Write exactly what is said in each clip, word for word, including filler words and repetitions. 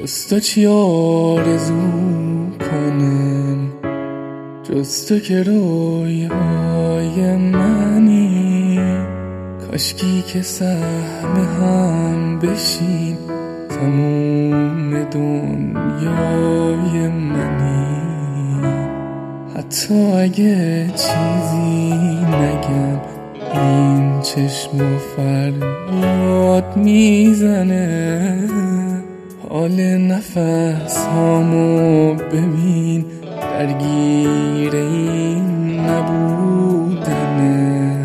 جز تو چی آرزو کنم، جز تو که رویای منی. کاشکی که سهم هم بشیم، تموم دنیای منی. حتی اگه چیزی نگم، این چشم و فریاد میزنه. حال نفس هامو ببین، درگیر این نبودنه.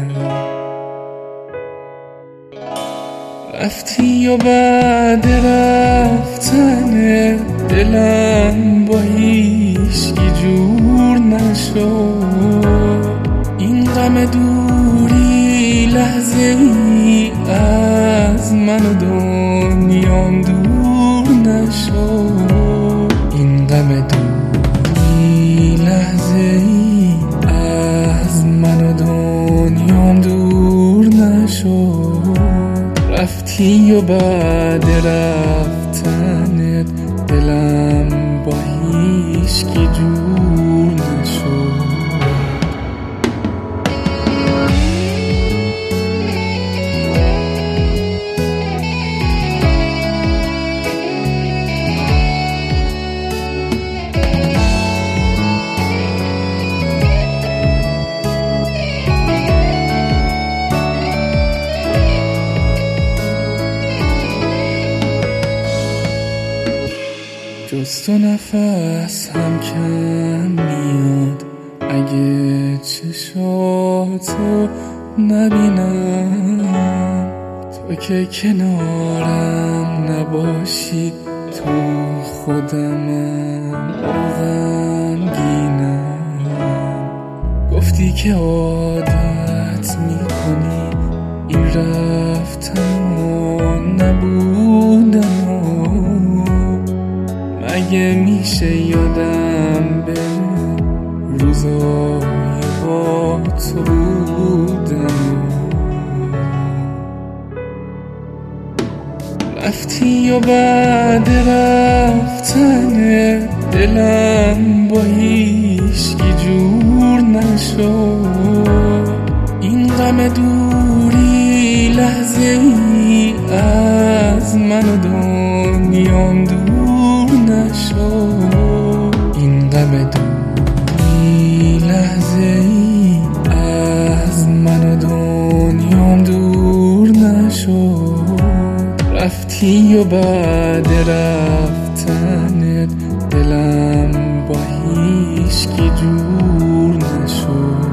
رفتی و بعد رفتن دلم با هیچکی جور نشد. این غم دوری لحظه ای از من و دنیام دور نشد. این غم دوری لحظه ای از من و دنیام دور نشد. رفتی و بعد رفتنت دلم با هیچکی جور نشد. جز تو نفس هم کم میاد، اگه چشاتو نبینم. تو که کنارم نباشی، تو خودمم غمگینم. گفتی که عادت میکنی این رفتن و نبودن. اگه میشه یادم به روزای با تو بودم. رفتی و بعد رفتن دلم با هیچکی جور نشد. این غم دوری لحظه ای از من و دنیام دور نشد. این غم دوری لحظه ای از من و دنیام دور نشد. رفتی و بعد رفتنت دلم با هیچکی جور